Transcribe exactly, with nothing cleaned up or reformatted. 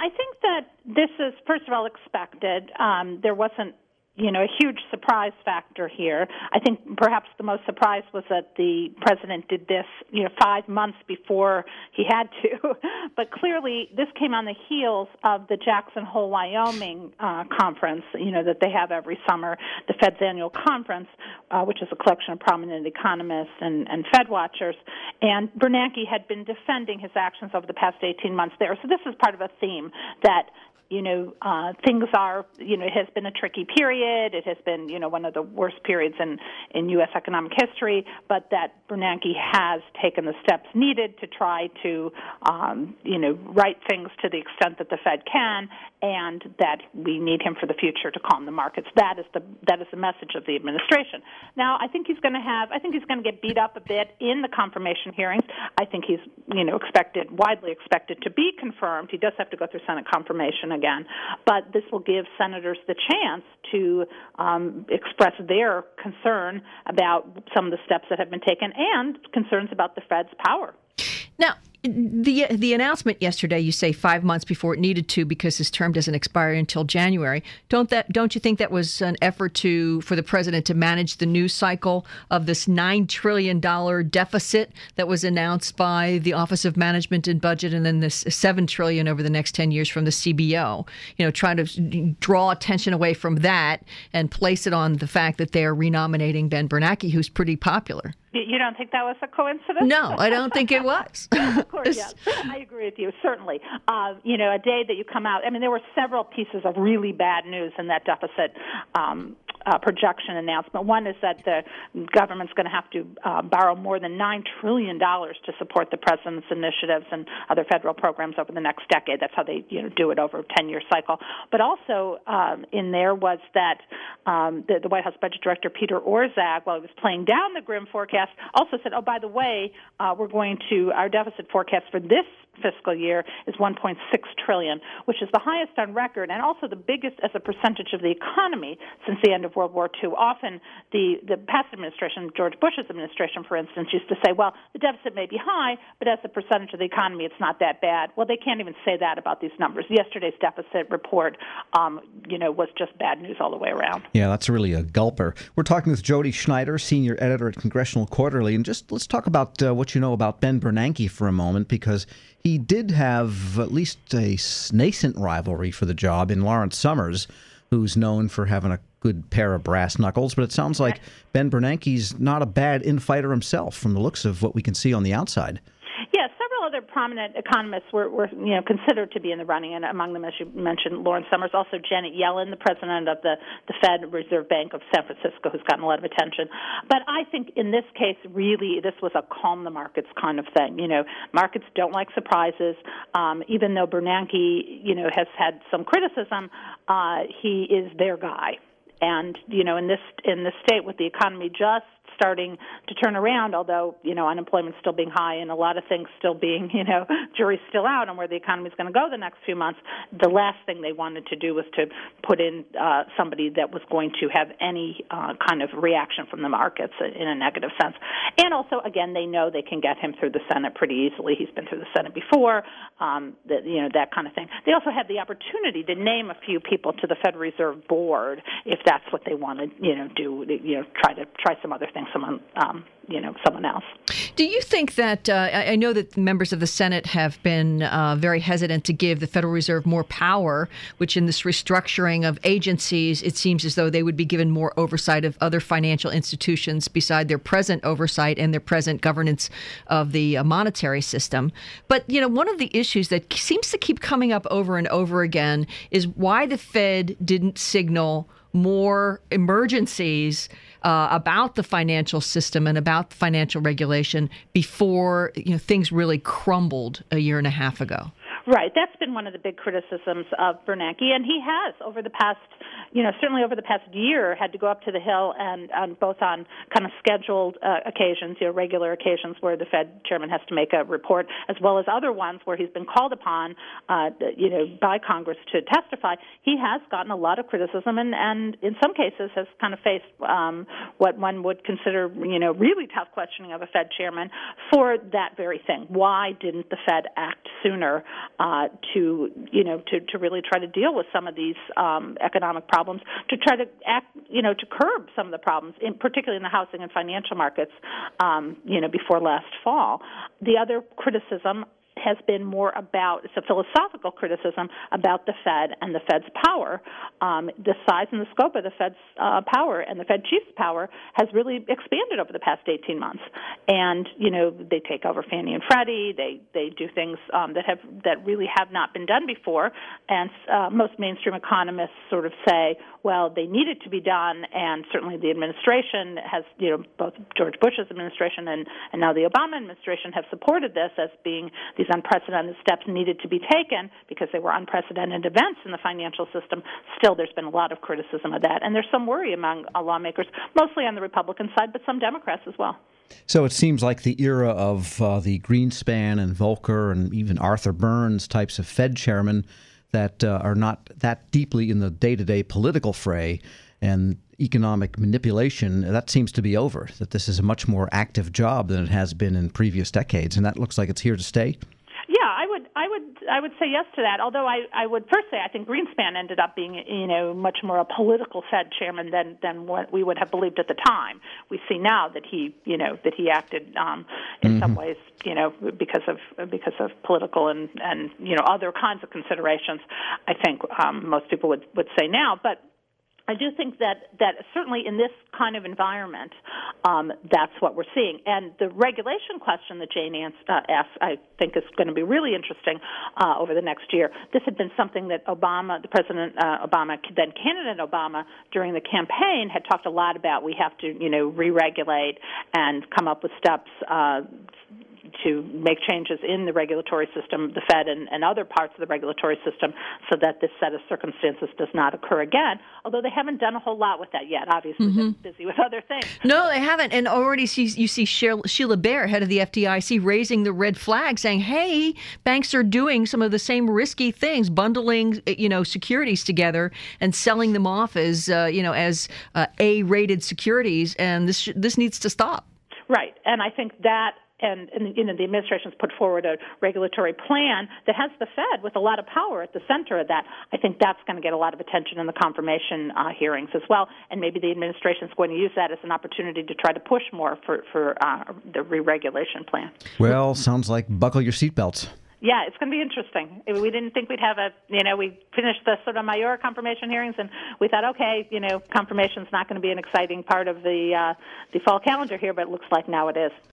I think that this is, first of all, expected. Um, there wasn't you know, a huge surprise factor here. I think perhaps the most surprise was that the president did this, you know, five months before he had to. But clearly, this came on the heels of the Jackson Hole, Wyoming uh, conference, you know, that they have every summer, the Fed's annual conference, uh, which is a collection of prominent economists and, and Fed watchers. And Bernanke had been defending his actions over the past eighteen months there. So this is part of a theme that You know, uh, things are, you know, it has been a tricky period. It has been, you know, one of the worst periods in, in U S economic history, but that Bernanke has taken the steps needed to try to, um, you know, right things to the extent that the Fed can, and that we need him for the future to calm the markets. That is the that is the message of the administration. Now, I think he's going to have, I think he's going to get beat up a bit in the confirmation hearings. I think he's, you know, expected, widely expected to be confirmed. He does have to go through Senate confirmation again, but this will give senators the chance to um, express their concern about some of the steps that have been taken and concerns about the Fed's power. Now, the the announcement yesterday, you say five months before it needed to because his term doesn't expire until January. Don't that don't you think that was an effort to for the president to manage the news cycle of this nine trillion dollars deficit that was announced by the Office of Management and Budget, and then this seven trillion dollars over the next ten years from the C B O? You know, trying to draw attention away from that and place it on the fact that they are renominating Ben Bernanke, who's pretty popular. You don't think that was a coincidence? No, I don't think it was. Of course, yes. I agree with you, certainly. Uh, you know, a day that you come out, I mean, there were several pieces of really bad news in that deficit um, uh, projection announcement. One is that the government's going to have to uh, borrow more than nine trillion dollars to support the president's initiatives and other federal programs over the next decade. That's how they, you know, do it over a ten-year cycle. But also um, in there was that um, the, the White House Budget Director, Peter Orszag, while he was playing down the grim forecast, also said, oh, by the way, uh, we're going to, our deficit forecast for this fiscal year is one point six trillion dollars, which is the highest on record and also the biggest as a percentage of the economy since the end of World War Two. Often the, the past administration, George Bush's administration, for instance, used to say, well, the deficit may be high, but as a percentage of the economy, it's not that bad. Well, they can't even say that about these numbers. Yesterday's deficit report, um, you know, was just bad news all the way around. Yeah, that's really a gulper. We're talking with Jody Schneider, senior editor at Congressional Quarterly, and just let's talk about uh, what you know about Ben Bernanke for a moment, because he did have at least a nascent rivalry for the job in Lawrence Summers, who's known for having a good pair of brass knuckles. But it sounds like Ben Bernanke's not a bad infighter himself from the looks of what we can see on the outside. Yes, several other prominent economists were, were, you know, considered to be in the running, and among them, as you mentioned, Lawrence Summers, also Janet Yellen, the president of the, the Fed Reserve Bank of San Francisco, who's gotten a lot of attention. But I think in this case, really, this was a calm the markets kind of thing. You know, markets don't like surprises. Um, even though Bernanke, you know, has had some criticism, uh, he is their guy. And, you know, in this in this state with the economy just starting to turn around, although, you know, unemployment still being high and a lot of things still being, you know, jury's still out on where the economy is going to go the next few months, the last thing they wanted to do was to put in uh, somebody that was going to have any uh, kind of reaction from the markets in a negative sense. And also, again, they know they can get him through the Senate pretty easily. He's been through the Senate before, um, that, you know, that kind of thing. They also had the opportunity to name a few people to the Federal Reserve Board if that's what they wanted, you know, do, you know, try to try some other things. Someone, um, you know, someone else. Do you think that, uh, I know that members of the Senate have been uh, very hesitant to give the Federal Reserve more power, which in this restructuring of agencies, it seems as though they would be given more oversight of other financial institutions beside their present oversight and their present governance of the uh, monetary system. But, you know, one of the issues that seems to keep coming up over and over again is why the Fed didn't signal more emergencies uh, about the financial system and about financial regulation before, you know, things really crumbled a year and a half ago. Right. That's been one of the big criticisms of Bernanke, and he has over the past, you know, certainly over the past year, had to go up to the Hill and um, both on kind of scheduled uh, occasions, you know, regular occasions where the Fed chairman has to make a report, as well as other ones where he's been called upon, uh, you know, by Congress to testify. He has gotten a lot of criticism, and, and in some cases has kind of faced um, what one would consider, you know, really tough questioning of a Fed chairman for that very thing. Why didn't the Fed act sooner? uh, to you know to, to really try to deal with some of these um, economic problems, to try to act you know to curb some of the problems, in particularly in the housing and financial markets, um, you know before last fall. The other criticism has been more about, it's a philosophical criticism about the Fed and the Fed's power. Um, the size and the scope of the Fed's uh, power and the Fed chief's power has really expanded over the past eighteen months. And, you know, they take over Fannie and Freddie. They they do things um, that have that really have not been done before. And uh, most mainstream economists sort of say, well, they need it to be done, and certainly the administration has, you know, both George Bush's administration and, and now the Obama administration have supported this as being these unprecedented steps needed to be taken because they were unprecedented events in the financial system. Still, there's been a lot of criticism of that, and there's some worry among uh, lawmakers, mostly on the Republican side, but some Democrats as well. So it seems like the era of uh, the Greenspan and Volcker and even Arthur Burns types of Fed chairmen that uh, are not that deeply in the day-to-day political fray and economic manipulation, that seems to be over, that this is a much more active job than it has been in previous decades, and that looks like it's here to stay. Yeah, I would, I would, I would say yes to that. Although I, I would first say I think Greenspan ended up being, you know, much more a political Fed chairman than than what we would have believed at the time. We see now that he, you know, that he acted um, in mm-hmm. some ways, you know, because of because of political and and you know other kinds of considerations. I think um, most people would would say now, but I do think that, that certainly in this kind of environment, um, that's what we're seeing. And the regulation question that Jane uh, asked, I think, is going to be really interesting uh, over the next year. This had been something that Obama, the President uh, Obama, then candidate Obama, during the campaign had talked a lot about. We have to, you know, re-regulate and come up with steps uh, to make changes in the regulatory system, the Fed and, and other parts of the regulatory system, so that this set of circumstances does not occur again, although they haven't done a whole lot with that yet. Obviously, mm-hmm. they're busy with other things. No, they haven't. And already see, you see Sheila Bair, head of the F D I C, raising the red flag, saying, hey, banks are doing some of the same risky things, bundling you know, securities together and selling them off as, uh, you know, as uh, A-rated securities, and this sh- this needs to stop. Right. And I think that And, and you know, the administration's put forward a regulatory plan that has the Fed with a lot of power at the center of that. I think that's going to get a lot of attention in the confirmation uh, hearings as well. And maybe the administration's going to use that as an opportunity to try to push more for, for uh, the re-regulation plan. Well, sounds like buckle your seatbelts. Yeah, it's going to be interesting. We didn't think we'd have a, you know, we finished the sort of Mayor confirmation hearings, and we thought, okay, you know, confirmation's not going to be an exciting part of the uh, the fall calendar here, but it looks like now it is.